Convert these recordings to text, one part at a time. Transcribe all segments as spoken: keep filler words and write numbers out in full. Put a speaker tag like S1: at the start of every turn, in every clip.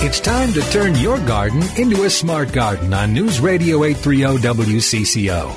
S1: It's time to turn your garden into a smart garden on News Radio eight thirty W C C O.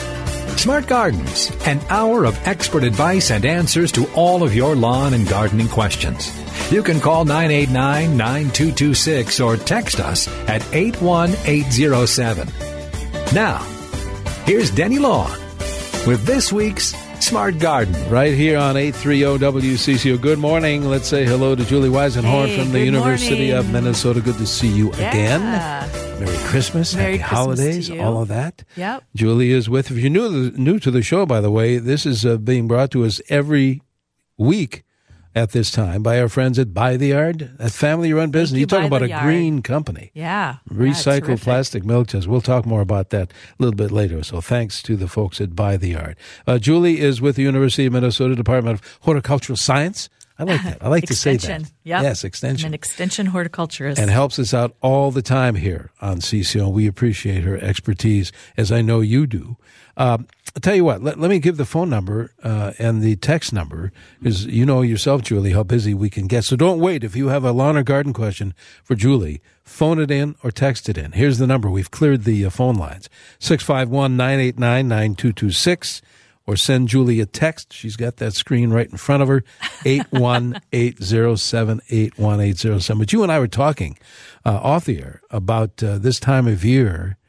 S1: Smart Gardens, an hour of expert advice and answers to all of your lawn and gardening questions. You can call nine eight nine, nine two two six or text us at eight one eight zero seven. Now, here's Denny Long with this week's Smart Garden.
S2: Right here on eight thirty W C C O. Good morning. Let's say hello to Julie Weisenhorn
S3: hey,
S2: from the University
S3: morning.
S2: of Minnesota. Good to see you
S3: yeah.
S2: again. Merry Christmas,
S3: Merry
S2: Happy
S3: Christmas
S2: Holidays,
S3: to you.
S2: all of that.
S3: Yep.
S2: Julie is with, if you're new, new to the show, by the way, this is uh, being brought to us every week at this time by our friends at Buy the Yard, a family-run business.
S3: you,
S2: You're talking
S3: Buy
S2: about
S3: the
S2: a
S3: Yard.
S2: green company.
S3: Yeah.
S2: Recycled
S3: yeah,
S2: plastic milk tins. We'll talk more about that a little bit later. So thanks to the folks at Buy the Yard. Uh, Julie is with the University of Minnesota Department of Horticultural Science. I like that. I like to say that.
S3: Extension. Yep.
S2: Yes, extension.
S3: I'm an extension horticulturist.
S2: And helps us out all the time here on C C O. We appreciate her expertise, as I know you do. Um, I'll tell you what, let, let me give the phone number uh, and the text number, because you know yourself, Julie, how busy we can get. So don't wait. If you have a lawn or garden question for Julie, phone it in or text it in. Here's the number. We've cleared the uh, phone lines, six five one, nine eight nine, nine two two six. Or send Julie a text. She's got that screen right in front of her, eight one eight zero seven, eight one eight zero seven. But you and I were talking uh, off the air about uh, this time of year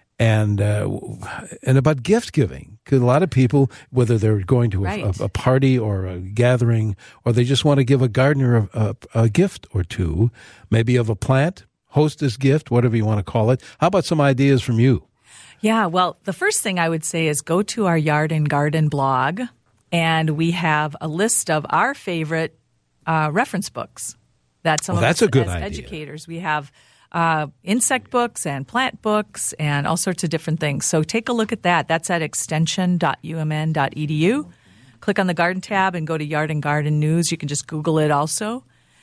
S2: and uh, and about gift giving. Because a lot of people, whether they're going to a,
S3: Right.
S2: a, a party or a gathering, or they just want to give a gardener a, a, a gift or two, maybe of a plant, hostess gift, whatever you want to call it. How about some ideas from you?
S3: Yeah, well, the first thing I would say is go to our Yard and Garden blog, and we have a list of our favorite uh, reference books. That some
S2: Well,
S3: of
S2: that's
S3: us
S2: a good
S3: as
S2: idea.
S3: educators, we have uh, insect books and plant books and all sorts of different things. So take a look at that. That's at extension dot u m n dot e d u. Click on the Garden tab and go to Yard and Garden News. You can just Google it also.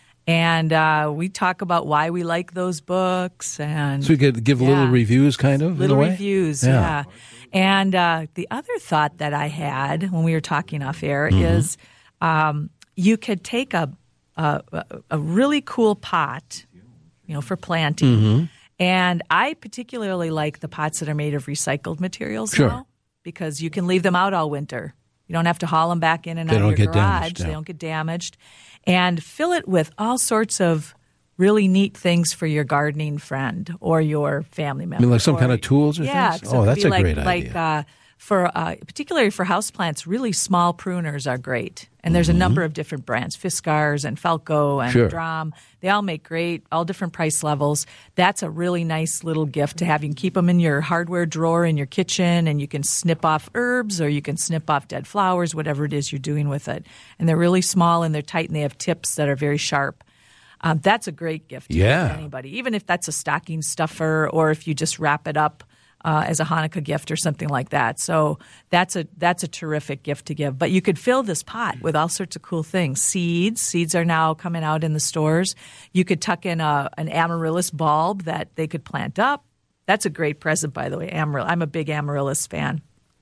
S3: And uh, we talk about why we like those books. And
S2: So we could give
S3: yeah.
S2: little reviews, kind of,
S3: Little
S2: in a way?
S3: reviews,
S2: Yeah.
S3: yeah. And uh, the other thought that I had when we were talking off air
S2: Mm-hmm.
S3: is um, you could take a, a a really cool pot, you know, for planting.
S2: Mm-hmm.
S3: And I particularly like the pots that are made of recycled materials
S2: Sure.
S3: now, because you can leave them out all winter. You don't have to haul them back in and
S2: They
S3: out
S2: don't
S3: of your
S2: get
S3: garage.
S2: damaged,
S3: They
S2: no.
S3: don't get damaged. And fill it with all sorts of really neat things for your gardening friend or your family member.
S2: I mean, like some
S3: Or-
S2: kind of tools or
S3: yeah,
S2: things?
S3: so it
S2: Oh,
S3: could
S2: that's
S3: be
S2: a
S3: like,
S2: great
S3: like,
S2: idea.
S3: Uh, for uh, particularly for houseplants, really small pruners are great. And there's
S2: Mm-hmm.
S3: a number of different brands, Fiskars and Falco and
S2: Sure.
S3: Drom. They all make great, all different price levels. That's a really nice little gift to have. You can keep them in your hardware drawer in your kitchen, and you can snip off herbs or you can snip off dead flowers, whatever it is you're doing with it. And they're really small and they're tight and they have tips that are very sharp. Um, that's a great gift to
S2: Yeah.
S3: give anybody, even if that's a stocking stuffer or if you just wrap it up uh, as a Hanukkah gift or something like that. So that's a that's a terrific gift to give. But you could fill this pot with all sorts of cool things. Seeds. Seeds are now coming out in the stores. You could tuck in a, an amaryllis bulb that they could plant up. That's a great present, by the way. Amaryl. I'm a big amaryllis fan.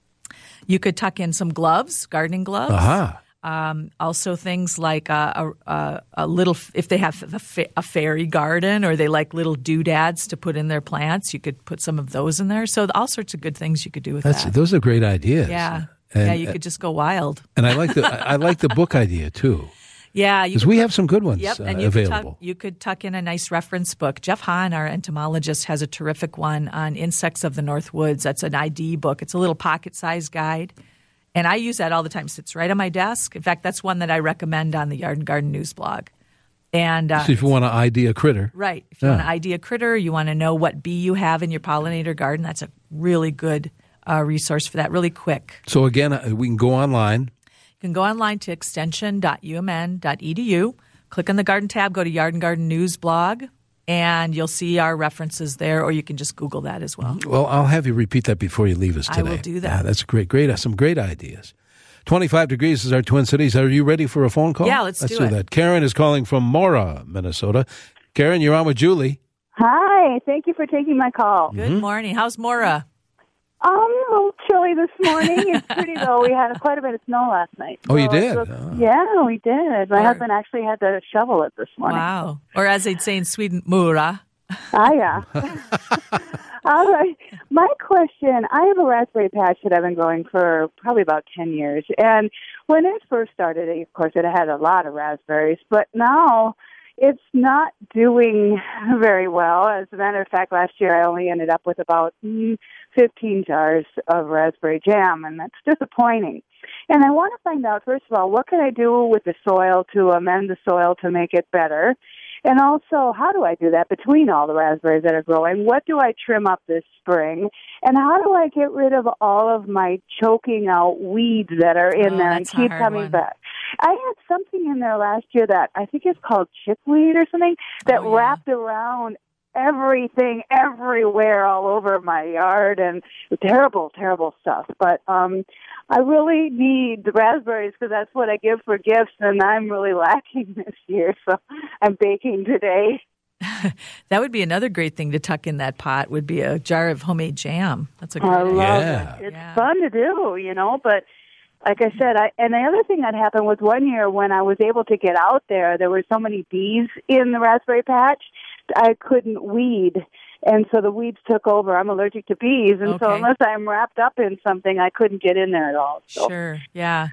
S3: You could tuck in some gloves, gardening gloves.
S2: Aha.
S3: Um, also, things like a, a, a little, if they have a, fa- a fairy garden or they like little doodads to put in their plants, you could put some of those in there. So, all sorts of good things you could do with
S2: That's,
S3: that.
S2: those are great ideas.
S3: Yeah.
S2: And,
S3: yeah, you could just go wild.
S2: And I like the I like the book idea, too.
S3: Yeah. You
S2: Because
S3: could
S2: we
S3: put-
S2: have some good ones
S3: Yep,
S2: uh,
S3: and you could, tuck,
S2: available.
S3: you could tuck in a nice reference book. Jeff Hahn, our entomologist, has a terrific one on insects of the North Woods. That's an I D book. It's a little pocket-sized guide. And I use that all the time. It sits right on my desk. In fact, that's one that I recommend on the Yard and Garden News blog. And uh,
S2: So if you want to I D a critter.
S3: right, if you
S2: Yeah.
S3: want to I D a critter, you want to know what bee you have in your pollinator garden, that's a really good uh, resource for that, really quick.
S2: So again, uh, we can go online.
S3: You can go online to extension dot u m n dot e d u, click on the Garden tab, go to Yard and Garden News blog, and you'll see our references there, or you can just Google that as well.
S2: Well, I'll have you repeat that before you leave us
S3: I
S2: today.
S3: will do that.
S2: Yeah, that's great. Great. Some great ideas. twenty-five degrees is our Twin Cities. Are you ready for a phone call?
S3: Yeah, let's do
S2: do
S3: it.
S2: that. Karen is calling from Mora, Minnesota. Karen, you're on with Julie.
S4: Hi, thank you for taking my call.
S3: Good morning. How's Maura?
S4: Um, a little chilly this morning. It's pretty, though. We had quite a bit of snow last night.
S2: Oh, you
S4: So
S2: did?
S4: it was-
S2: Oh.
S4: Yeah, we did. My
S3: Or-
S4: husband actually had to shovel it this morning.
S3: Wow. Or as they'd say in Sweden, mura.
S4: Ah, yeah. All right. My question, I have a raspberry patch that I've been growing for probably about ten years. And when it first started, of course, it had a lot of raspberries. But now it's not doing very well. As a matter of fact, last year I only ended up with about mm, fifteen jars of raspberry jam, and that's disappointing. And I want to find out, first of all, what can I do with the soil to amend the soil to make it better? And also, how do I do that between all the raspberries that are growing? What do I trim up this spring? And how do I get rid of all of my choking out weeds that are in
S3: Oh,
S4: there and
S3: that's a
S4: keep
S3: hard
S4: coming
S3: one.
S4: back? I had something in there last year that I think is called chickweed or something that
S3: Oh, yeah.
S4: wrapped around everything everywhere all over my yard, and terrible, terrible stuff. But um, I really need the raspberries because that's what I give for gifts, and I'm really lacking this year, so I'm baking today.
S3: That would be another great thing to tuck in that pot, would be a jar of homemade jam. That's a great
S4: I
S3: idea.
S4: love
S2: Yeah.
S4: it. It's
S3: Yeah.
S4: fun to do, you know, but like I said, I, and the other thing that happened was one year when I was able to get out there, there were so many bees in the raspberry patch, I couldn't weed. And so the weeds took over. I'm allergic to bees, and so
S3: Okay.
S4: unless I'm wrapped up in something, I couldn't get in there at all. So.
S3: Sure, yeah.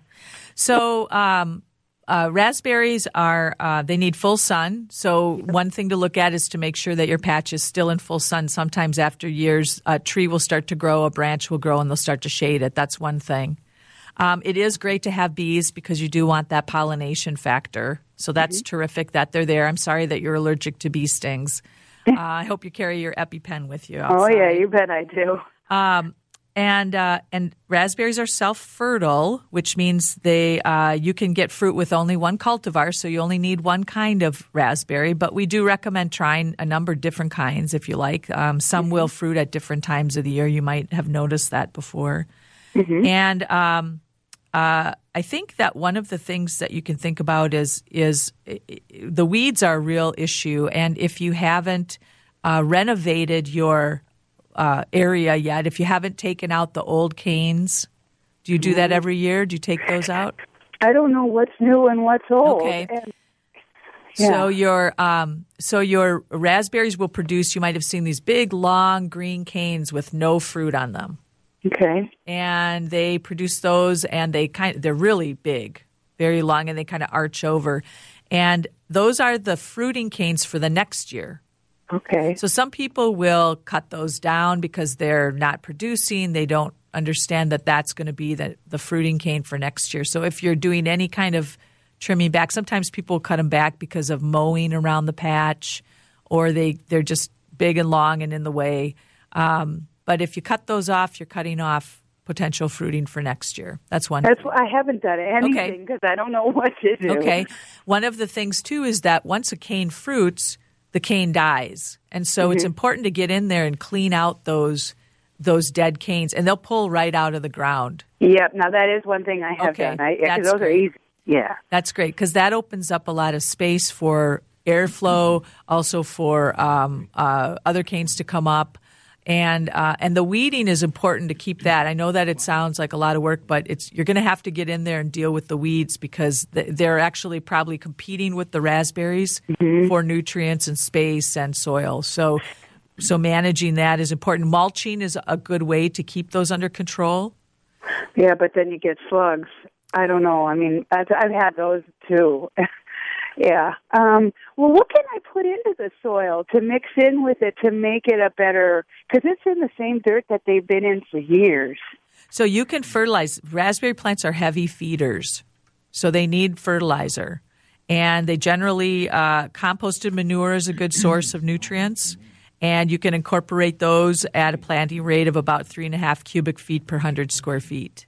S3: So um, uh, raspberries are, uh, they need full sun. So one thing to look at is to make sure that your patch is still in full sun. Sometimes after years, a tree will start to grow, a branch will grow, and they'll start to shade it. That's one thing. Um, it is great to have bees because you do want that pollination factor. So that's
S4: Mm-hmm.
S3: terrific that they're there. I'm sorry that you're allergic to bee stings. Uh, I hope you carry your EpiPen with you.
S4: Oh,
S3: outside.
S4: yeah, you bet I do.
S3: Um, and uh, and raspberries are self-fertile, which means they uh, you can get fruit with only one cultivar, so you only need one kind of raspberry. But we do recommend trying a number of different kinds if you like. Um, some will fruit at different times of the year. You might have noticed that before.
S4: Mm-hmm.
S3: And um, uh, I think that one of the things that you can think about is is the weeds are a real issue, and if you haven't uh, renovated your uh, area yet, if you haven't taken out the old canes, do you do that every year? Do you take those out?
S4: I don't know what's new and what's old.
S3: Okay.
S4: And,
S3: So
S4: yeah.
S3: your um, so your raspberries will produce. You might have seen these big, long green canes with no fruit on them.
S4: Okay.
S3: And they produce those, and they kind they're really big, very long, and they kind of arch over. And those are the fruiting canes for the next year.
S4: Okay.
S3: So some people will cut those down because they're not producing. They don't understand that that's going to be the, the fruiting cane for next year. So if you're doing any kind of trimming back, sometimes people cut them back because of mowing around the patch, or they, they're just big and long and in the way. Um, but if you cut those off, you're cutting off potential fruiting for next year. That's one
S4: That's
S3: thing.
S4: why I haven't done anything because I don't know what to do.
S3: Okay. One of the things, too, is that once a cane fruits, the cane dies. And so
S4: Mm-hmm.
S3: it's important to get in there and clean out those those dead canes, and they'll pull right out of the ground.
S4: Yep. Now that is one thing I have
S3: Okay,
S4: done. I, yeah, 'cause
S3: that's
S4: those
S3: great.
S4: are easy. Yeah.
S3: That's great because that opens up a lot of space for airflow, also for um, uh, other canes to come up. And uh, and the weeding is important to keep that. I know that it sounds like a lot of work, but it's you're going to have to get in there and deal with the weeds because th- they're actually probably competing with the raspberries
S4: Mm-hmm.
S3: for nutrients and space and soil. So so managing that is important. Mulching is a good way to keep those under control.
S4: Yeah, but then you get slugs. I don't know. I mean, I've, I've had those too. Yeah. Um, well, what can I put into the soil to mix in with it to make it a better, because it's in the same dirt that they've been in for years.
S3: So you can fertilize. Raspberry plants are heavy feeders, so they need fertilizer. And they generally, uh, composted manure is a good source of nutrients. And you can incorporate those at a planting rate of about three and a half cubic feet per hundred square feet.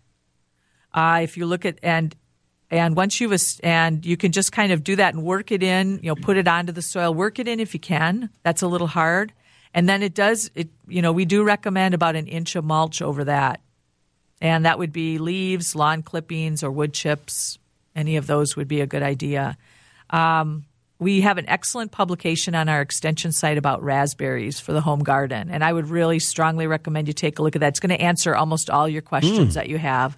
S3: Uh, if you look at, and And once you've, and you can just kind of do that and work it in, you know, put it onto the soil, work it in if you can. That's a little hard. And then it does, it, you know, we do recommend about an inch of mulch over that. And that would be leaves, lawn clippings, or wood chips. Any of those would be a good idea. Um, we have an excellent publication on our extension site about raspberries for the home garden, and I would really strongly recommend you take a look at that. It's going to answer almost all your questions mm. that you have.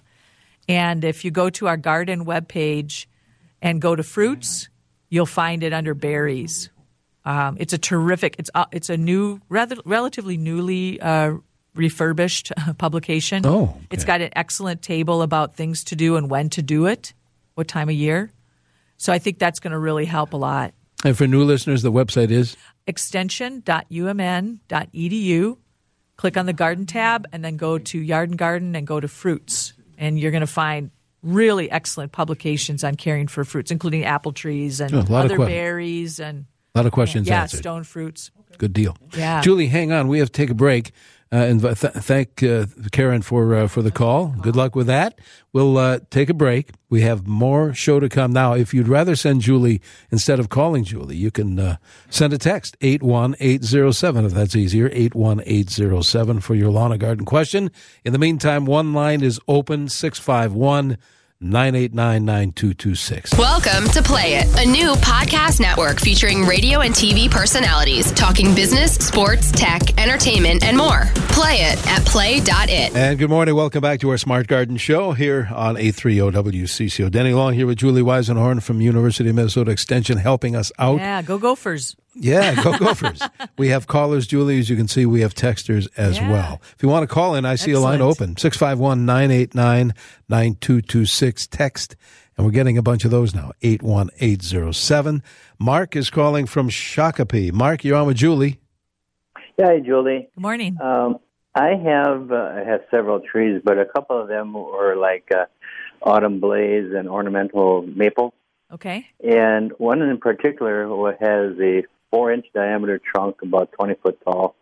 S3: And if you go to our garden webpage and go to fruits, you'll find it under berries. Um, it's a terrific. It's uh, it's a new, rather relatively newly uh, refurbished publication.
S2: Oh, okay.
S3: It's got an excellent table about things to do and when to do it, what time of year. So I think that's going to really help a lot.
S2: And for new listeners, the website is?
S3: extension dot u m n dot e d u. Click on the garden tab and then go to Yard and Garden and go to fruits. And you're going to find really excellent publications on caring for fruits, including apple trees and
S2: oh,
S3: other
S2: que-
S3: berries. and
S2: A lot of questions
S3: yeah,
S2: answered.
S3: Yeah, stone fruits.
S2: Good deal.
S3: Yeah.
S2: Julie, hang on. We have to take a break. Uh, and th- thank uh, Karen for uh, for the call. Good luck with that. We'll uh, take a break. We have more show to come. Now, if you'd rather send Julie, instead of calling Julie, you can uh, send a text, eight one eight zero seven, if that's easier, eight one eight zero seven for your lawn and garden question. In the meantime, one line is open, six five one, nine eight nine, nine two two six.
S5: Welcome to Play It, a new podcast network featuring radio and T V personalities talking business, sports, tech, entertainment, and more. Play it at play dot it.
S2: And good morning. Welcome back to our Smart Garden Show here on eight thirty W C C O. Denny Long here with Julie Weisenhorn from University of Minnesota Extension helping us out.
S3: Yeah, go Gophers.
S2: Yeah, go Gophers. We have callers, Julie. As you can see, we have texters as
S3: Yeah.
S2: well. If you want to call in, I see
S3: Excellent.
S2: a line open, six five one, nine eight nine, nine two two six. Text, and we're getting a bunch of those now, eight one eight zero seven. Mark is calling from Shakopee. Mark, you're on with Julie.
S6: Yeah, hi, Julie.
S3: Good morning.
S6: Um, I have uh, I have several trees, but a couple of them were like uh, autumn blaze and ornamental maple.
S3: Okay.
S6: And one in particular has a four-inch diameter trunk, about twenty foot tall.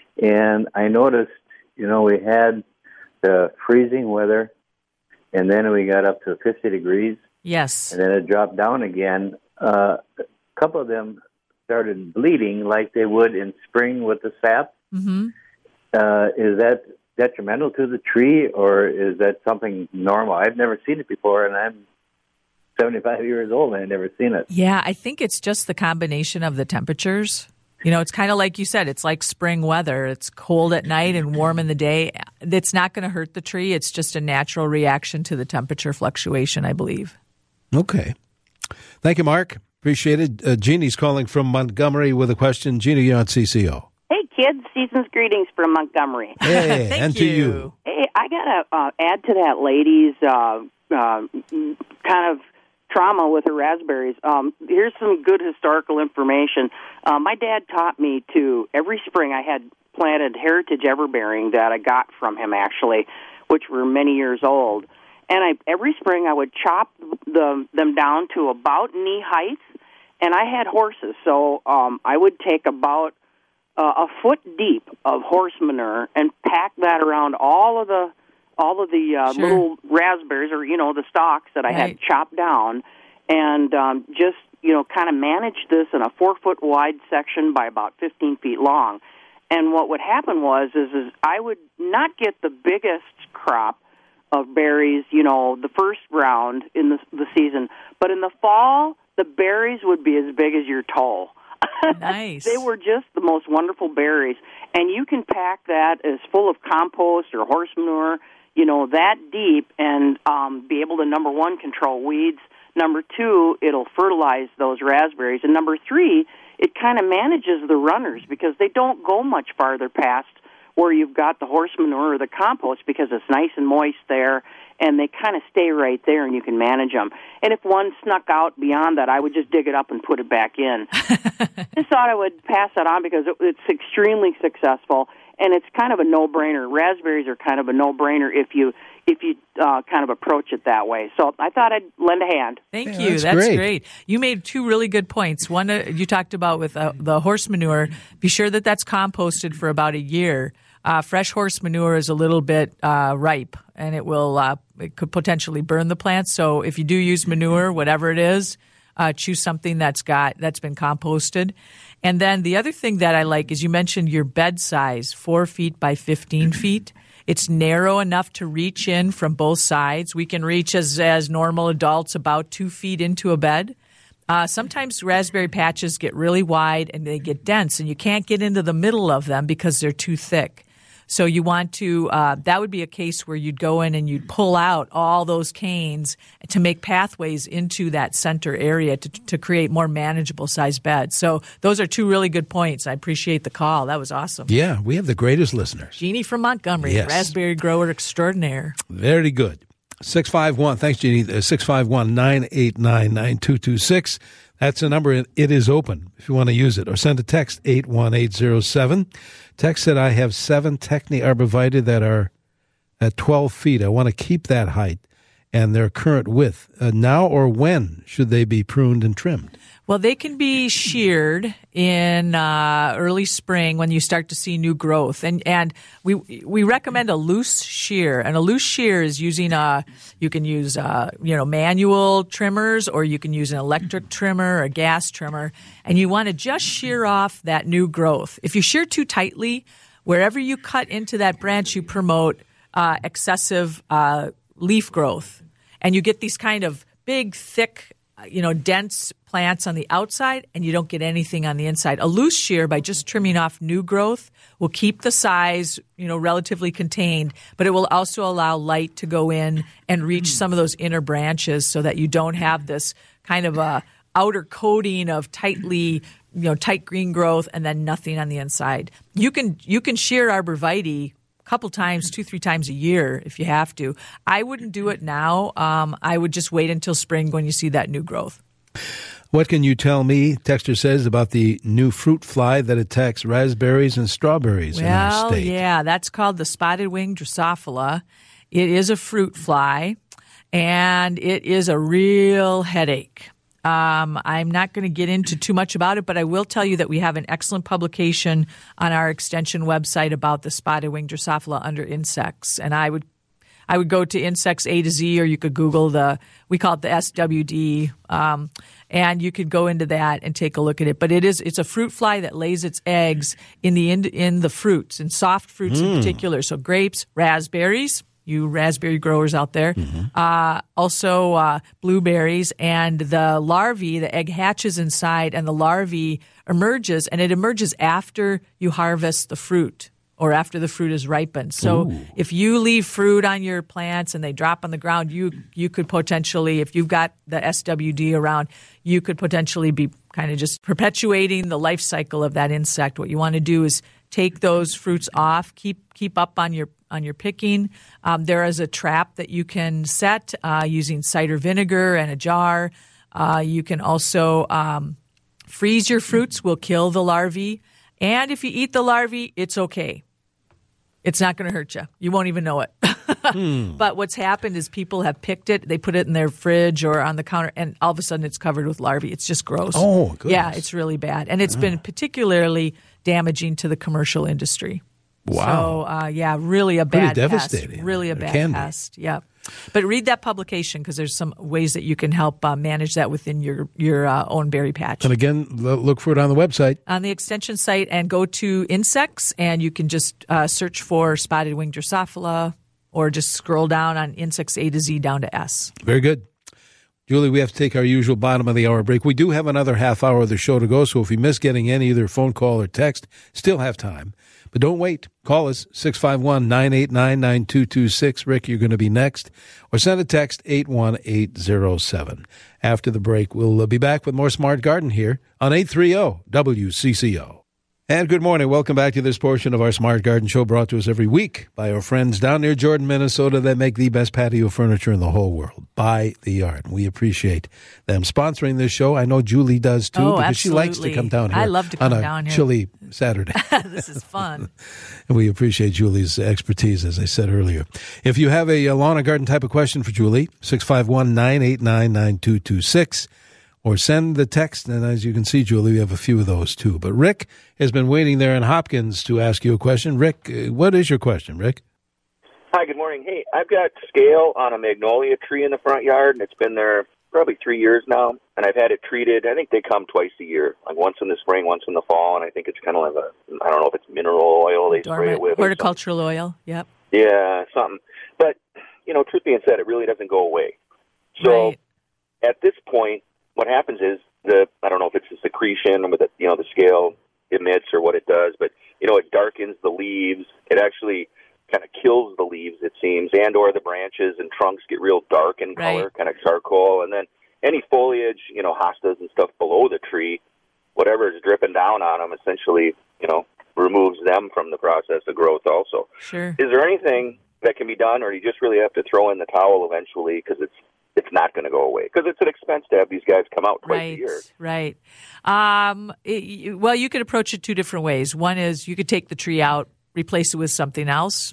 S6: And I noticed, you know, we had the freezing weather, and then we got up to fifty degrees,
S3: Yes.
S6: and then it dropped down again. Uh, a couple of them started bleeding like they would in spring with the sap.
S3: Mm-hmm.
S6: Uh, is that detrimental to the tree, or is that something normal? I've never seen it before, and I'm seventy-five years old, and I've never seen it.
S3: Yeah, I think it's just the combination of the temperatures. You know, it's kind of like you said, it's like spring weather. It's cold at night and warm in the day. It's not going to hurt the tree. It's just a natural reaction to the temperature fluctuation, I believe.
S2: Okay. Thank you, Mark. Appreciate it. Uh, Jeannie's calling from Montgomery with a question. Jeannie, you're on C C O.
S7: Hey, kids. Season's greetings from Montgomery.
S2: Hey,
S3: Thank
S2: and to
S3: you.
S2: you.
S7: Hey, I got to uh, add to that lady's uh, uh, kind of trauma with her raspberries. Um, here's some good historical information. Uh, my dad taught me to, every spring I had planted heritage everbearing that I got from him, actually, which were many years old. And I, every spring I would chop the, them down to about knee height, and I had horses, so um, I would take about uh, a foot deep of horse manure and pack that around all of the all of the uh,
S3: Sure.
S7: little raspberries, or you know, the stalks that I
S3: Right.
S7: had chopped down, and um, just you know, kind of manage this in a four foot wide section by about fifteen feet long. And what would happen was is, is I would not get the biggest crop of berries, you know, the first round in the, the season, but in the fall, the berries would be as big as your toe.
S3: Nice.
S7: They were just the most wonderful berries. And you can pack that as full of compost or horse manure, you know, that deep, and um, be able to, number one, control weeds. Number two, it'll fertilize those raspberries. And number three, it kind of manages the runners because they don't go much farther past where you've got the horse manure or the compost because it's nice and moist there, and they kind of stay right there, and you can manage them. And if one snuck out beyond that, I would just dig it up and put it back in. Just thought I would pass that on because it, it's extremely successful, and it's kind of a no-brainer. Raspberries are kind of a no-brainer if you if you uh, kind of approach it that way. So I thought I'd lend a hand.
S3: Thank
S2: Yeah,
S3: you.
S2: that's
S3: That's,
S2: great.
S3: great. You made two really good points. One, uh, you talked about with uh, the horse manure. Be sure that that's composted for about a year. Uh, fresh horse manure is a little bit uh, ripe, and it will uh, it could potentially burn the plants. So if you do use manure, whatever it is, uh, choose something that's got that's been composted. And then the other thing that I like is you mentioned your bed size, four feet by fifteen feet. It's narrow enough to reach in from both sides. We can reach as as normal adults about two feet into a bed. Uh, sometimes raspberry patches get really wide and they get dense, and you can't get into the middle of them because they're too thick. So you want to, uh, that would be a case where you'd go in and you'd pull out all those canes to make pathways into that center area to, to create more manageable size beds. So those are two really good points. I appreciate the call. That was awesome.
S2: Yeah, we have the greatest listeners.
S3: Jeannie from Montgomery,
S2: Yes.
S3: raspberry grower extraordinaire.
S2: Very good. six five one, thanks, Jeannie, uh, six five one, nine eight nine, nine two two six. That's the number. It is open if you want to use it. Or send a text, eight one eight zero seven. Text said, I have seven Techni arborvitae that are at twelve feet. I want to keep that height and their current width. Uh, now or when should they be pruned and trimmed?
S3: Well, they can be sheared in uh, early spring when you start to see new growth, and and we we recommend a loose shear. And a loose shear is using a you can use uh, you know manual trimmers, or you can use an electric trimmer or a gas trimmer, and you want to just shear off that new growth. If you shear too tightly, wherever you cut into that branch, you promote uh, excessive uh, leaf growth, and you get these kind of big, thick, you know, dense plants on the outside, and you don't get anything on the inside. A loose shear, by just trimming off new growth, will keep the size, you know, relatively contained, but it will also allow light to go in and reach some of those inner branches so that you don't have this kind of a outer coating of tightly, you know, tight green growth and then nothing on the inside. You can you can shear arborvitae a couple times, two, three times a year if you have to. I wouldn't do it now. Um, I would just wait until spring when you see that new growth.
S2: What can you tell me, Texter says, about the new fruit fly that attacks raspberries and strawberries in our
S3: Well,
S2: state?
S3: yeah, that's called the spotted wing Drosophila. It is a fruit fly, and it is a real headache. Um, I'm not going to get into too much about it, but I will tell you that we have an excellent publication on our extension website about the spotted wing Drosophila under insects. And I would I would go to Insects A to Z, or you could Google the, we call it the S W D, um, and you could go into that and take a look at it. But it is, it's a fruit fly that lays its eggs in the, in, in the fruits, in soft fruits mm. in particular. So grapes, raspberries, you raspberry growers out there, mm-hmm. uh, also uh, blueberries, and the larvae, the egg hatches inside, and the larvae emerges, and it emerges after you harvest the fruit, or after the fruit is ripened. So Ooh. If you leave fruit on your plants and they drop on the ground, you you could potentially, if you've got the S W D around, you could potentially be kind of just perpetuating the life cycle of that insect. What you want to do is take those fruits off, keep keep up on your on your picking. Um, there is a trap that you can set uh, using cider vinegar and a jar. Uh, you can also um, freeze your fruits, will kill the larvae. And if you eat the larvae, it's okay. It's not going to hurt you. You won't even know it. hmm. But what's happened is people have picked it, they put it in their fridge or on the counter, and all of a sudden it's covered with larvae. It's just gross.
S2: Oh, goodness.
S3: Yeah, it's really bad. And it's ah. been particularly damaging to the commercial industry.
S2: Wow.
S3: So, uh, yeah, really a
S2: Pretty
S3: bad
S2: devastating.
S3: pest. Really a
S2: It
S3: bad
S2: can be.
S3: pest. Yeah. But read that publication, because there's some ways that you can help uh, manage that within your, your uh, own berry patch.
S2: And again, lo- look for it on the website.
S3: On the extension site, and go to insects, and you can just uh, search for spotted wing Drosophila, or just scroll down on Insects A to Z down to S.
S2: Very good. Julie, we have to take our usual bottom of the hour break. We do have another half hour of the show to go, so if you miss getting any, either phone call or text, still have time. But don't wait. Call us, six five one, nine eight nine, nine two two six. Rick, you're going to be next. Or send a text, eight one eight zero seven. After the break, we'll be back with more Smart Garden here on eight thirty W C C O. And good morning. Welcome back to this portion of our Smart Garden Show, brought to us every week by our friends down near Jordan, Minnesota, that make the best patio furniture in the whole world, By the Yard. We appreciate them sponsoring this show. I know Julie does too,
S3: oh,
S2: because
S3: absolutely.
S2: she likes to come down here.
S3: I love to come
S2: on a
S3: down here.
S2: chilly Saturday.
S3: This is fun.
S2: And we appreciate Julie's expertise, as I said earlier. If you have a lawn and garden type of question for Julie, six five one, nine eight nine, nine two two six. Or send the text, and as you can see, Julie, we have a few of those too. But Rick has been waiting there in Hopkins to ask you a question. Rick, uh, what is your question, Rick?
S8: Hi, good morning. Hey, I've got scale on a magnolia tree in the front yard, and it's been there probably three years now, and I've had it treated. I think they come twice a year, like once in the spring, once in the fall, and I think it's kind of like a, I don't know if it's mineral oil they
S3: Dormant,
S8: spray it with.
S3: horticultural oil, yep.
S8: Yeah, something. But, you know, truth being said, it really doesn't go away. So
S3: right.
S8: At this point, what happens is the I don't know if it's the secretion with the, you know the scale emits or what it does, but you know it darkens the leaves. It actually kind of kills the leaves, it seems, and or the branches and trunks get real dark in color,
S3: Right.
S8: kind of charcoal, and then any foliage, you know, hostas and stuff below the tree, whatever is dripping down on them, essentially, you know, removes them from the process of growth also.
S3: Sure.
S8: Is there anything that can be done, or do you just really have to throw in the towel eventually because it's it's not going to go away? Because it's an expense to have these guys come out twice
S3: Right,
S8: a year.
S3: right. Um, it, you- well, you could approach it two different ways. One is you could take the tree out, replace it with something else.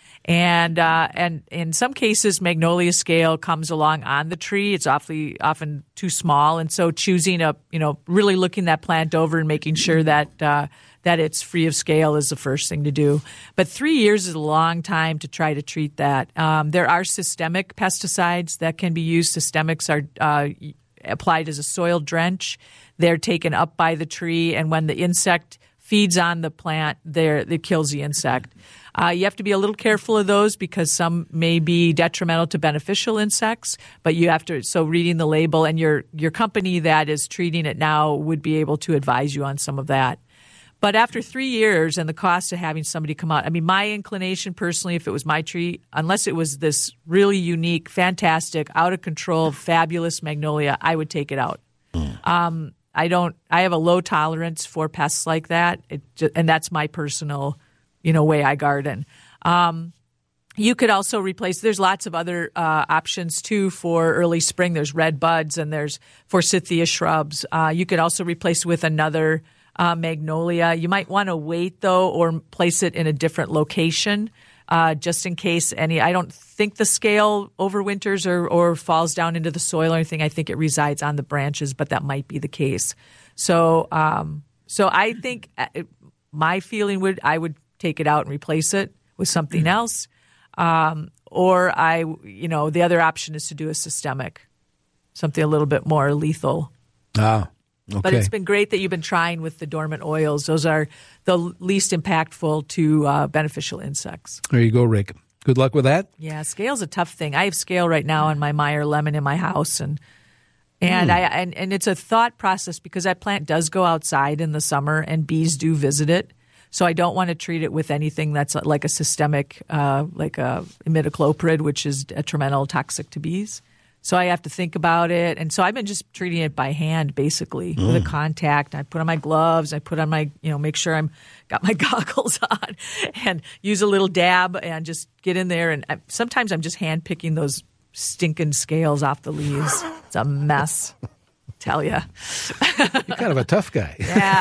S3: And uh, and in some cases, magnolia scale comes along on the tree. It's awfully often too small, and so choosing a you know really looking that plant over and making sure that uh, that it's free of scale is the first thing to do. But three years is a long time to try to treat that. Um, there are systemic pesticides that can be used. Systemics are uh, applied as a soil drench. They're taken up by the tree, and when the insect feeds on the plant, there it kills the insect. Uh, you have to be a little careful of those because some may be detrimental to beneficial insects, but you have to, so reading the label, and your, your company that is treating it now would be able to advise you on some of that. But after three years and the cost of having somebody come out, I mean, my inclination personally, if it was my tree, unless it was this really unique, fantastic, out of control, fabulous magnolia, I would take it out. Mm. Um, I don't, I have a low tolerance for pests like that. It just, and that's my personal you know, way I garden. Um, you could also replace, there's lots of other uh, options too for early spring. There's red buds and there's forsythia shrubs. Uh, you could also replace with another uh, magnolia. You might want to wait though, or place it in a different location uh, just in case any, I don't think the scale overwinters or, or falls down into the soil or anything. I think it resides on the branches, but that might be the case. So, um, so I think it, my feeling would, I would take it out and replace it with something else. Um, or I, you know, the other option is to do a systemic, something a little bit more lethal.
S2: Ah, okay.
S3: But it's been great that you've been trying with the dormant oils. Those are the least impactful to uh, beneficial insects.
S2: There you go, Rick. Good luck with that.
S3: Yeah, scale's a tough thing. I have scale right now on my Meyer lemon in my house, and and mm. I and, and it's a thought process because that plant does go outside in the summer, and bees do visit it. So I don't want to treat it with anything that's like a systemic, uh, like a imidacloprid, which is detrimental, toxic to bees. So I have to think about it. And so I've been just treating it by hand, basically, mm. with a contact. I put on my gloves. I put on my, you know, make sure I'm got my goggles on and use a little dab and just get in there. And I, sometimes I'm just hand picking those stinking scales off the leaves. It's a mess, tell you.
S2: You're kind of a tough guy.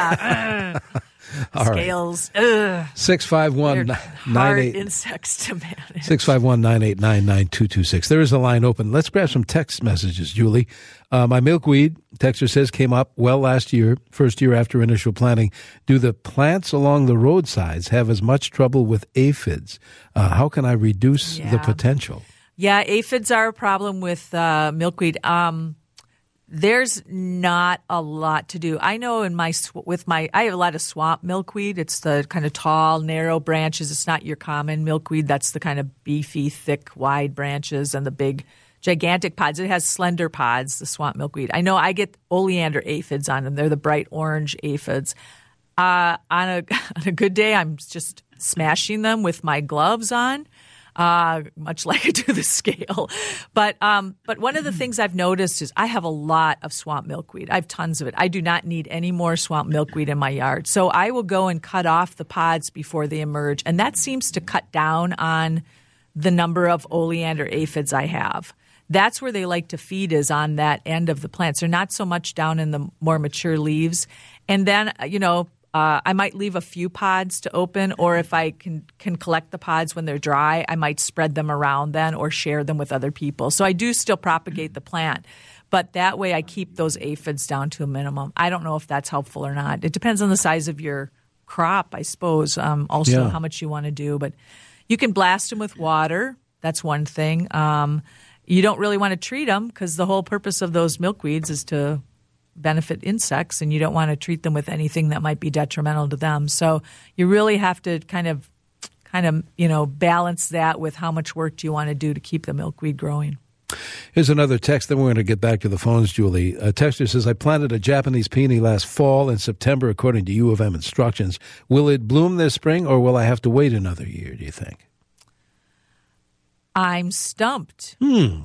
S3: Yeah.
S2: All
S3: Scales.
S2: Right. Ugh. six five one nine eight
S3: insects to manage.
S2: six five one, nine eight nine, nine two two six. There is a line open. Let's grab some text messages, Julie. Uh, my milkweed, texter says, came up well last year, first year after initial planting. Do the plants along the roadsides have as much trouble with aphids? Uh, how can I reduce
S3: yeah.
S2: the potential?
S3: Yeah, aphids are a problem with uh, milkweed. Um There's not a lot to do. I know in my with my I have a lot of swamp milkweed. It's the kind of tall, narrow branches. It's not your common milkweed. That's the kind of beefy, thick, wide branches and the big, gigantic pods. It has slender pods, the swamp milkweed. I know I get oleander aphids on them. They're the bright orange aphids. Uh, on a on a good day, I'm just smashing them with my gloves on. Uh, much like I do the scale. But um, but one of the things I've noticed is I have a lot of swamp milkweed. I have tons of it. I do not need any more swamp milkweed in my yard. So I will go and cut off the pods before they emerge. And that seems to cut down on the number of oleander aphids I have. That's where they like to feed, is on that end of the plants. They're not so much down in the more mature leaves. And then, you know, Uh, I might leave a few pods to open, or if I can can collect the pods when they're dry, I might spread them around then or share them with other people. So I do still propagate the plant, but that way I keep those aphids down to a minimum. I don't know if that's helpful or not. It depends on the size of your crop, I suppose, um, also
S2: yeah.
S3: how much you want to do. But you can blast them with water. That's one thing. Um, you don't really want to treat them because the whole purpose of those milkweeds is to benefit insects, and you don't want to treat them with anything that might be detrimental to them. So you really have to kind of, kind of, you know, balance that with how much work do you want to do to keep the milkweed growing.
S2: Here's another text, then we're going to get back to the phones, Julie. A texter says, I planted a Japanese peony last fall in September according to U of M instructions. Will it bloom this spring, or will I have to wait another year, do you think?
S3: I'm stumped.
S2: Hmm.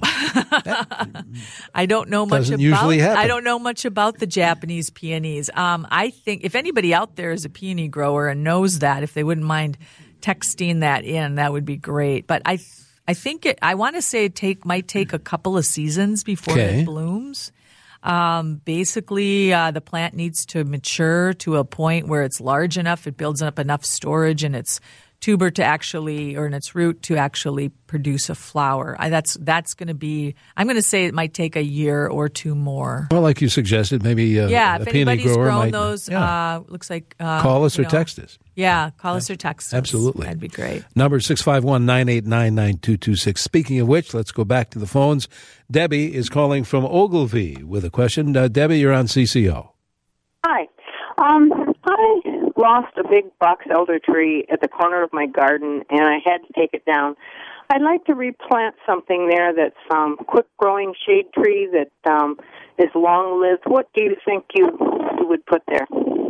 S3: I don't know much
S2: Doesn't
S3: about
S2: usually happen.
S3: I don't know much about the Japanese peonies. Um, I think if anybody out there is a peony grower and knows that, if they wouldn't mind texting that in, that would be great. But I I think it I want to say it take might take a couple of seasons before
S2: Okay.
S3: it blooms. Um, basically, uh, the plant needs to mature to a point where it's large enough, it builds up enough storage in its tuber to actually, or in its root to actually produce a flower. I, that's that's going to be. I'm going to say it might take a year or two more.
S2: Well, like you suggested, maybe uh,
S3: Yeah,
S2: a
S3: if
S2: peony
S3: anybody's
S2: grower
S3: grown
S2: might
S3: those,
S2: yeah.
S3: uh, looks like uh,
S2: call us
S3: you
S2: or
S3: know,
S2: text us.
S3: Yeah, call us or text us.
S2: Absolutely.
S3: That'd be great.
S2: Number six five one, nine eight nine, nine two two six. Speaking of which, let's go back to the phones. Debbie is calling from Ogilvie with a question. Uh, Debbie, you're on C C O.
S9: Hi. Um, I lost a big box elder tree at the corner of my garden, and I had to take it down. I'd like to replant something there that's um, quick-growing shade tree that um, is long-lived. What do you think you, you would put there?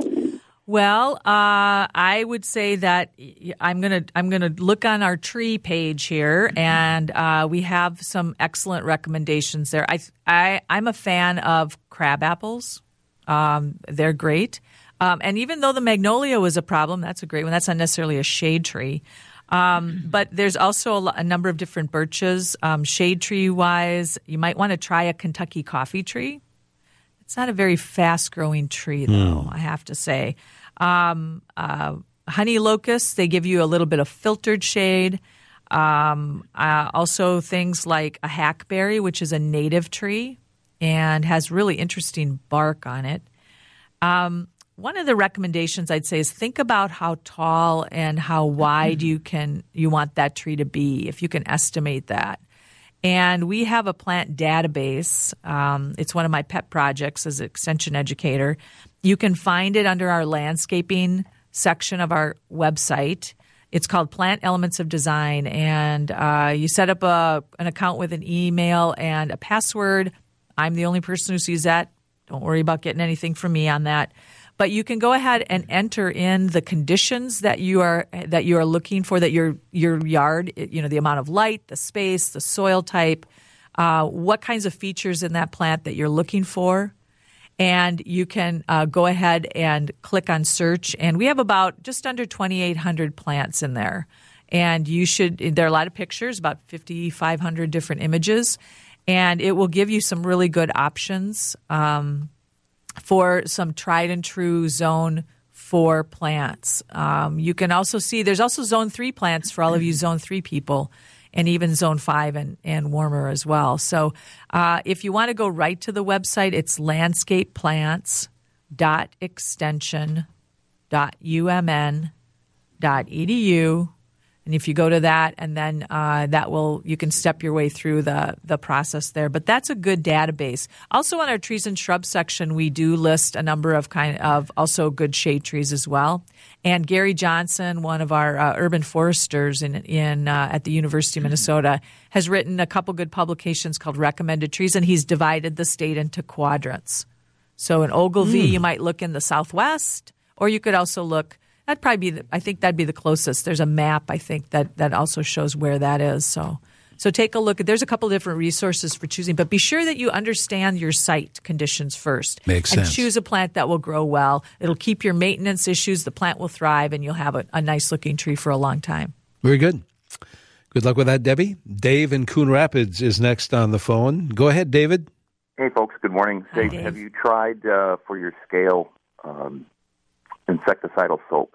S3: Well, uh, I would say that I'm gonna I'm gonna look on our tree page here, and uh, we have some excellent recommendations there. I I I'm a fan of crab apples. Um, they're great. Um, and even though the magnolia was a problem, that's a great one. That's not necessarily a shade tree. Um, but there's also a, lo- a number of different birches. Um, shade tree-wise, you might want to try a Kentucky coffee tree. It's not a very fast-growing tree, though, I have to say. Um, uh, honey locusts, they give you a little bit of filtered shade. Um, uh, also things like a hackberry, which is a native tree and has really interesting bark on it. Um, one of the recommendations I'd say is think about how tall and how wide you can you want that tree to be, if you can estimate that. And we have a plant database. Um, it's one of my pet projects as an extension educator. You can find it under our landscaping section of our website. It's called Plant Elements of Design, and uh, you set up a, an account with an email and a password. I'm the only person who sees that. Don't worry about getting anything from me on that. But you can go ahead and enter in the conditions that you are that you are looking for, that your your yard, you know, the amount of light, the space, the soil type, uh, what kinds of features in that plant that you're looking for. And you can uh, go ahead and click on search. And we have about just under twenty-eight hundred plants in there. And you should, there are a lot of pictures, about fifty-five hundred different images. And it will give you some really good options um, for some tried and true zone four plants. Um, you can also see there's also zone three plants for all of you zone three people, and even zone five and, and warmer as well. So uh, if you want to go right to the website, it's landscape plants dot extension dot u m n dot e d u. And if you go to that, and then uh, that will, you can step your way through the the process there. But that's a good database. Also, on our trees and shrubs section, we do list a number of kind of also good shade trees as well. And Gary Johnson, one of our uh, urban foresters in in uh, at the University of Minnesota, has written a couple good publications called Recommended Trees, and he's divided the state into quadrants. So in Ogilvie, mm. you might look in the southwest, or you could also look. That'd probably be, the, I think that'd be the closest. There's a map, I think, that, that also shows where that is. So so take a look. There's a couple different resources for choosing, but be sure that you understand your site conditions first.
S2: Makes
S3: and
S2: sense.
S3: Choose a plant that will grow well. It'll keep your maintenance issues. The plant will thrive, and you'll have a, a nice-looking tree for a long time.
S2: Very good. Good luck with that, Debbie. Dave in Coon Rapids is next on the phone. Go ahead, David.
S10: Hey, folks. Good morning.
S3: Hi,
S10: Dave,
S3: Dave.
S10: have you tried uh, for your scale um, insecticidal soap?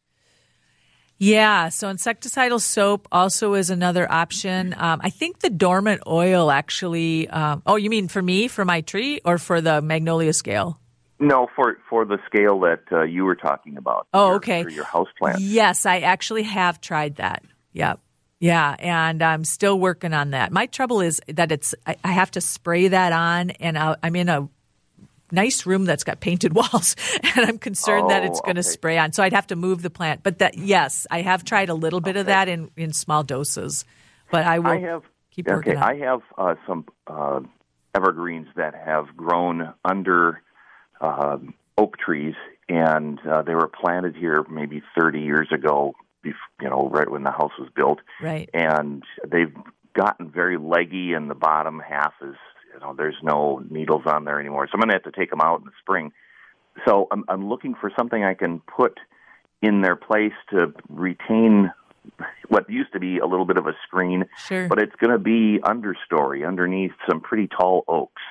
S3: Yeah, so insecticidal soap also is another option. Um, I think the dormant oil actually um, – oh, you mean for me, for my tree, or for the magnolia scale?
S10: No, for for the scale that uh, you were talking about.
S3: Oh,
S10: your,
S3: okay.
S10: For your house plant.
S3: Yes, I actually have tried that. Yeah. Yeah, and I'm still working on that. My trouble is that it's I, I have to spray that on, and I'll, I'm in a nice room that's got painted walls, and I'm concerned
S10: oh,
S3: that it's going to
S10: okay.
S3: spray on. So I'd have to move the plant. But that, yes, I have tried a little bit
S10: okay.
S3: of that in, in small doses. But I will
S10: I have,
S3: keep keep
S10: Okay,
S3: working on
S10: I
S3: it.
S10: have uh, some uh, evergreens that have grown under uh, oak trees, and uh, they were planted here maybe thirty years ago, bef- you know, right when the house was built.
S3: Right.
S10: And they've gotten very leggy, and the bottom half is, you know, there's no needles on there anymore. So I'm going to have to take them out in the spring. So I'm, I'm looking for something I can put in their place to retain what used to be a little bit of a screen,
S3: Sure.
S10: but it's going to be understory underneath some pretty tall oaks.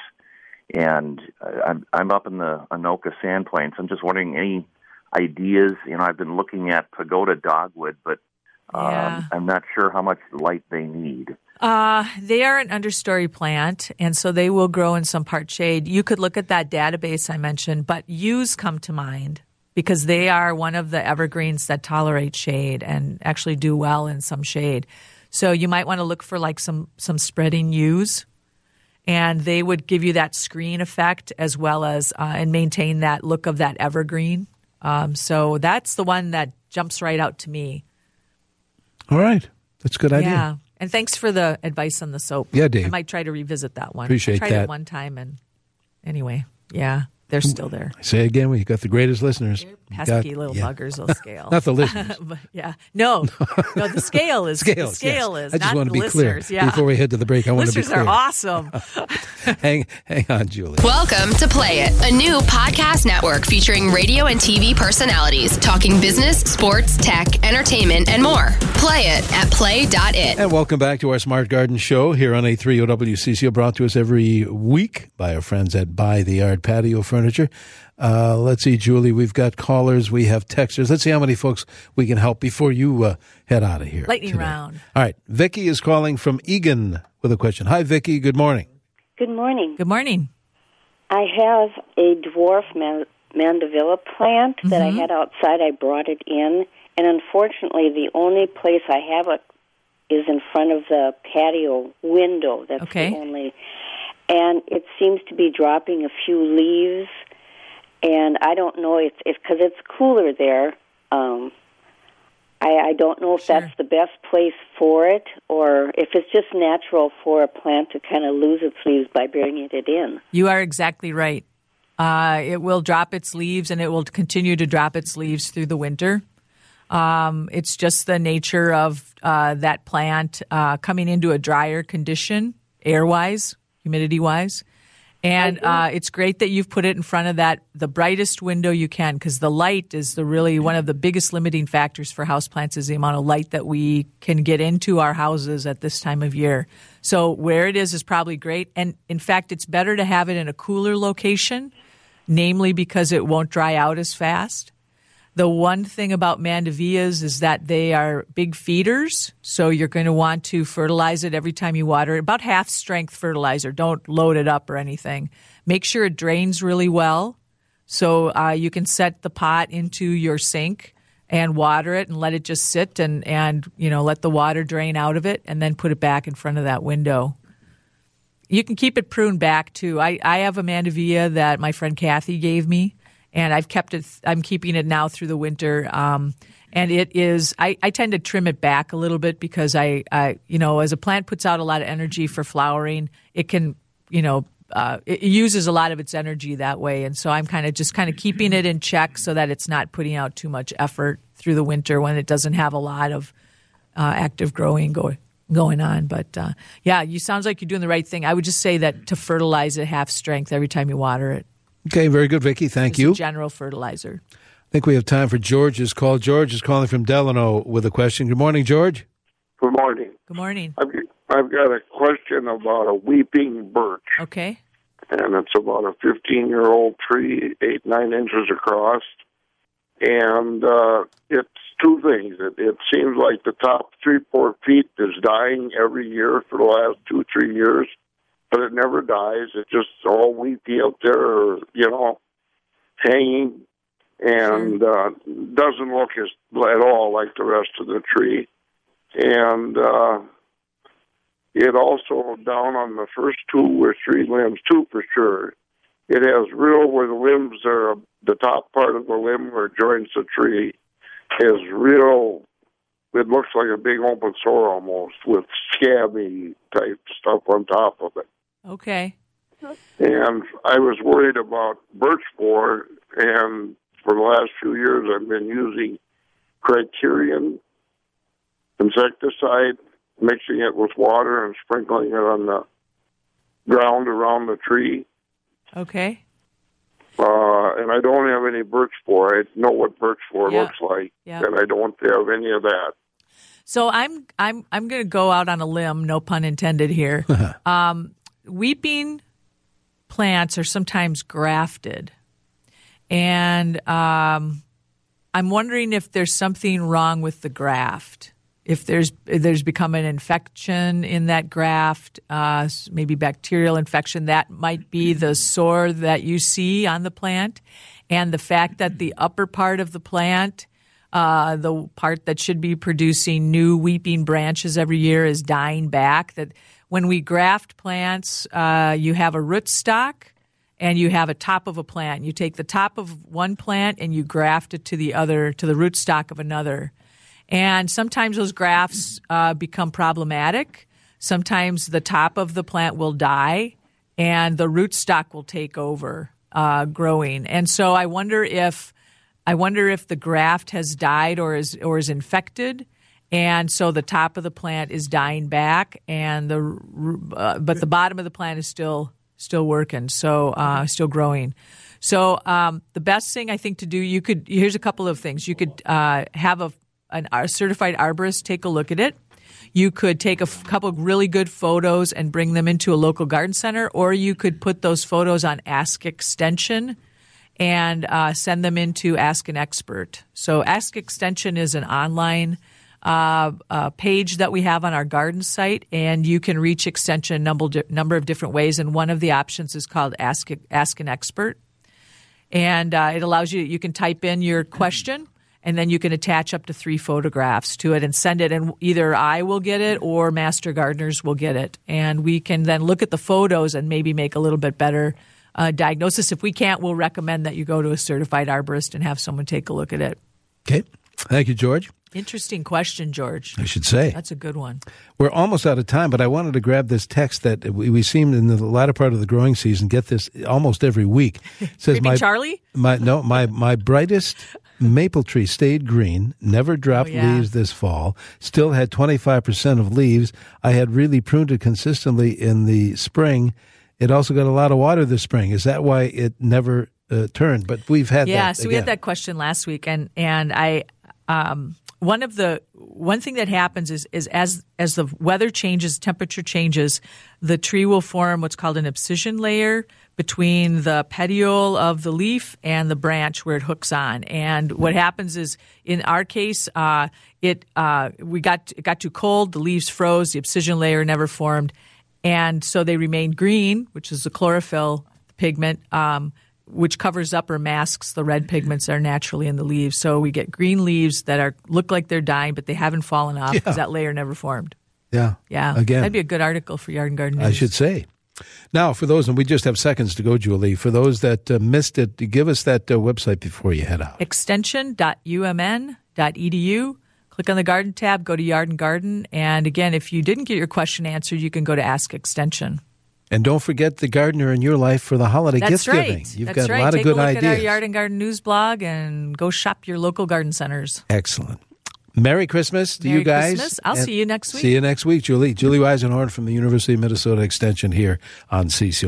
S10: And uh, I'm, I'm up in the Anoka Sand Plains. I'm just wondering any ideas. You know, I've been looking at pagoda dogwood, but um,
S3: Yeah.
S10: I'm not sure how much light they need.
S3: Uh, they are an understory plant, and so they will grow in some part shade. You could look at that database I mentioned, but yews come to mind because they are one of the evergreens that tolerate shade and actually do well in some shade. So you might want to look for like some, some spreading yews, and they would give you that screen effect as well as uh, and maintain that look of that evergreen. Um, so that's the one that jumps right out to me.
S2: All right. That's a good idea.
S3: Yeah. And thanks for the advice on the soap.
S2: Yeah, Dave.
S3: I might try to revisit that one.
S2: Appreciate
S3: I tried
S2: that.
S3: it one time, and anyway, yeah, they're still there.
S2: I say again, we got the greatest listeners.
S3: Pesky
S2: Got-
S3: little
S2: yeah.
S3: buggers will scale.
S2: Not the listeners.
S3: But, yeah. No, no, the scale is
S2: Scales,
S3: the scale
S2: yes.
S3: is
S2: I just
S3: not
S2: want to
S3: the
S2: be clear.
S3: listeners. Yeah.
S2: Before we head to the break, I want to be
S3: listeners
S2: clear.
S3: are awesome.
S2: hang, hang on, Julie.
S5: Welcome to Play It, a new podcast network featuring radio and T V personalities talking business, sports, tech, entertainment, and more. Play it at play dot it.
S2: And welcome back to our Smart Garden Show here on eight thirty W C C O, brought to us every week by our friends at Buy the Yard Patio Furniture. Uh, let's see, Julie, we've got callers, we have texters. Let's see how many folks we can help before you uh, head out of here.
S3: Lightning
S2: today.
S3: round.
S2: All right, Vicky is calling from Egan with a question. Hi, Vicky. Good morning.
S11: Good morning.
S3: Good morning.
S11: I have a dwarf man- mandevilla plant that
S3: Mm-hmm.
S11: I had outside. I brought it in, and unfortunately, the only place I have it is in front of the patio window. That's
S3: Okay.
S11: the only. And it seems to be dropping a few leaves, and I don't know if it's because it's cooler there. Um, I, I don't know if
S3: Sure.
S11: that's the best place for it, or if it's just natural for a plant to kind of lose its leaves by bringing it in.
S3: You are exactly right. Uh, it will drop its leaves, and it will continue to drop its leaves through the winter. Um, it's just the nature of uh, that plant uh, coming into a drier condition, air-wise, humidity-wise. And uh, it's great that you've put it in front of that, the brightest window you can, because the light is the really one of the biggest limiting factors for houseplants is the amount of light that we can get into our houses at this time of year. So where it is is probably great. And in fact, it's better to have it in a cooler location, namely because it won't dry out as fast. The one thing about mandevillas is that they are big feeders, so you're going to want to fertilize it every time you water it. About half strength fertilizer. Don't load it up or anything. Make sure it drains really well, so uh, you can set the pot into your sink and water it and let it just sit and, and you know let the water drain out of it, and then put it back in front of that window. You can keep it pruned back too. I, I have a mandevilla that my friend Kathy gave me. And I've kept it, I'm keeping it now through the winter. Um, and it is, I, I tend to trim it back a little bit because I, I, you know, as a plant puts out a lot of energy for flowering, it can, you know, uh, it uses a lot of its energy that way. And so I'm kind of just kind of keeping it in check so that it's not putting out too much effort through the winter when it doesn't have a lot of uh, active growing going going on. But uh, yeah, you sounds like you're doing the right thing. I would just say that to fertilize it half strength every time you water it.
S2: Okay, very good, Vicky. Thank
S3: It's
S2: you.
S3: a general fertilizer.
S2: I think we have time for George's call. George is calling from Delano with a question. Good morning, George.
S12: Good morning.
S3: Good morning.
S12: I've, I've got a question about a weeping birch.
S3: Okay.
S12: And it's about a fifteen-year-old tree, eight, nine inches across. And uh, it's two things. It, it seems like the top three, four feet is dying every year for the last two, three years. But it never dies. It's just all weepy out there, you know, hanging. And uh, doesn't look as, at all like the rest of the tree. And uh, it also, down on the first two or three limbs, two for sure, it has real, where the limbs are, the top part of the limb where it joins the tree is real it looks like a big open sore almost with scabby type stuff on top of it.
S3: Okay.
S12: And I was worried about birch borer, and for the last few years I've been using Criterion insecticide, mixing it with water and sprinkling it on the ground around the tree.
S3: Okay.
S12: Uh, and I don't have any birch borer. I know what birch borer
S3: Yeah.
S12: looks like,
S3: Yeah.
S12: and I don't have any of that.
S3: So I'm I'm I'm going to go out on a limb, no pun intended here. um, weeping plants are sometimes grafted, and um, I'm wondering if there's something wrong with the graft. If there's if there's become an infection in that graft, uh, maybe bacterial infection, that might be the sore that you see on the plant, and the fact that the upper part of the plant, uh, the part that should be producing new weeping branches every year, is dying back. That when we graft plants, uh, you have a rootstock and you have a top of a plant. You take the top of one plant and you graft it to the other, to the rootstock of another. And sometimes those grafts uh, become problematic. Sometimes the top of the plant will die and the rootstock will take over uh, growing. And so I wonder if I wonder if the graft has died or is or is infected, and so the top of the plant is dying back, and the uh, but the bottom of the plant is still still working, so uh, still growing. So um, the best thing I think to do, you could here's a couple of things. You could uh, have a An, a certified arborist take a look at it. You could take a f- couple of really good photos and bring them into a local garden center, or you could put those photos on Ask Extension and uh, send them into Ask an Expert. So Ask Extension is an online uh, uh, page that we have on our garden site, and you can reach Extension a number, number of different ways, and one of the options is called Ask, Ask an Expert. And uh, it allows you, you can type in your question, and then you can attach up to three photographs to it and send it. And either I will get it or Master Gardeners will get it. And we can then look at the photos and maybe make a little bit better uh, diagnosis. If we can't, we'll recommend that you go to a certified arborist and have someone take a look at it.
S2: Okay. Thank you, George.
S3: Interesting question, George.
S2: I should say.
S3: That's a good one.
S2: We're almost out of time, but I wanted to grab this text that we, we seem in the latter part of the growing season get this almost every week. It says,
S3: Creepy
S2: my,
S3: Charlie?
S2: My, no, my, my brightest maple tree stayed green, never dropped
S3: Oh, yeah.
S2: leaves this fall, still had twenty-five percent of leaves. I had really pruned it consistently in the spring. It also got a lot of water this spring. Is that why it never uh, turned? But we've had
S3: yeah,
S2: that
S3: so
S2: again.
S3: we had that question last week, and and I um, one of the one thing that happens is is as as the weather changes, temperature changes, the tree will form what's called an abscission layer between the petiole of the leaf and the branch where it hooks on. And what happens is, in our case, uh, it uh, we got it got too cold, the leaves froze, the abscission layer never formed, and so they remained green, which is the chlorophyll pigment, um, which covers up or masks the red pigments that are naturally in the leaves. So we get green leaves that are look like they're dying, but they haven't fallen off because
S2: Yeah.
S3: that layer never formed.
S2: Yeah.
S3: Yeah.
S2: Again.
S3: That'd be a good article for Yard and Garden News.
S2: I should say. Now, for those, and we just have seconds to go, Julie, for those that uh, missed it, give us that uh, website before you head out.
S3: extension dot u m n dot e d u. Click on the Garden tab, go to Yard and Garden. And again, if you didn't get your question answered, you can go to Ask Extension.
S2: And don't forget the gardener in your life for the holiday
S3: That's
S2: gift
S3: right.
S2: giving. You've
S3: That's
S2: got
S3: right.
S2: a lot
S3: Take
S2: of good
S3: a look
S2: ideas.
S3: at our Yard and Garden News blog and go shop your local garden centers.
S2: Excellent. Merry Christmas to
S3: Merry
S2: you guys.
S3: Christmas. I'll
S2: And
S3: see you next week.
S2: See you next week, Julie. Julie Weisenhorn from the University of Minnesota Extension here on C C O.